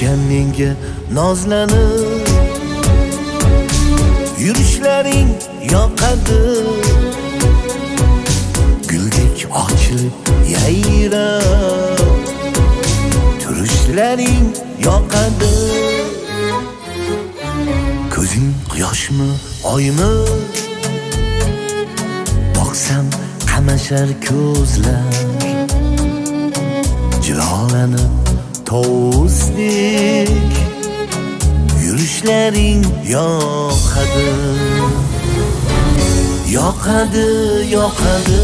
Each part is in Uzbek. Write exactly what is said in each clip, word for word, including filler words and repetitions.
Erkan menga nozlanib, yurishlaring yoqadi. Guldek ochilib yayrab, turishlaring yoqadi. Ko'zing quyoshmi, oymi? Boqsam qamashar ko'zlar, jilolanib tovusdek yurishlaring yoqadi. Yoqadi, yoqadi,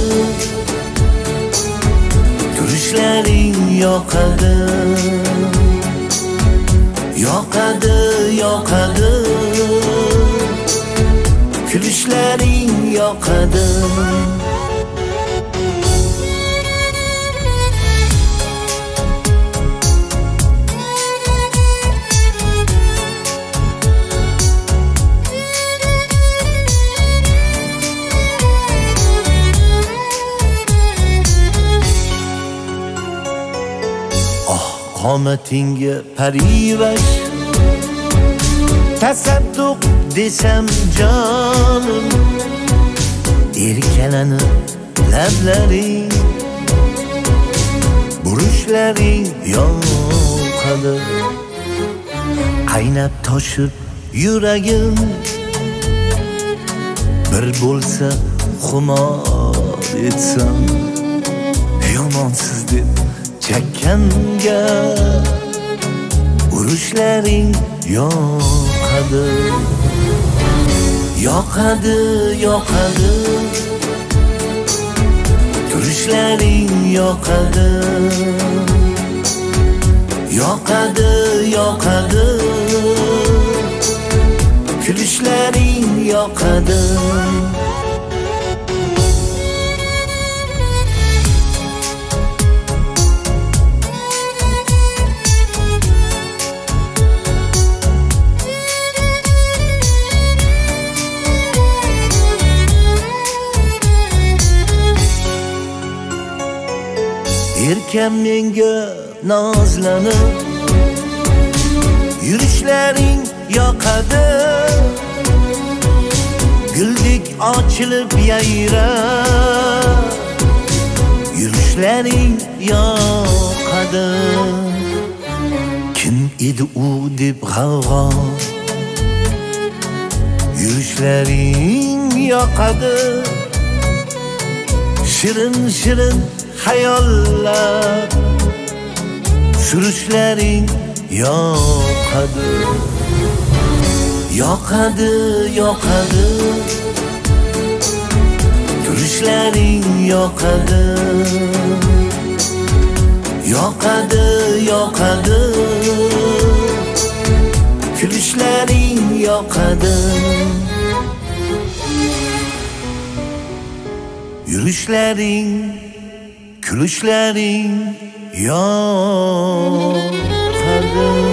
turishlaring yoqadi. Yoqadi, yoqadi, kulishlaring yoqadi. Qomatingga parivash, tasadduq desam jonim, erkalanib lablaring, burishlaring yoqadi. Qaynab toshib yuragim, bir bo'lsa xumor etsam, yomonsiz deb chakkanga urishlaring yoqadi. Yoqadi, yoqadi, turishlaring yoqadi. Yoqadi, yoqadi, kulishlaring yoqadi. Erkan menga nozlanib, yurishlaring yoqadi. Guldek ochilib yayrab, yurishlaring yoqadi. Kim edi u deb g'avg'o, yurishlaring yoqadi. Shirin shirin hayollar, surishlaring yoqadi. Yoqadi, yoqadi, turishlaring yoqadi. Yoqadi, yoqadi, kulishlaring yoqadi. Yurishlaring, kulishlaring yoqadi.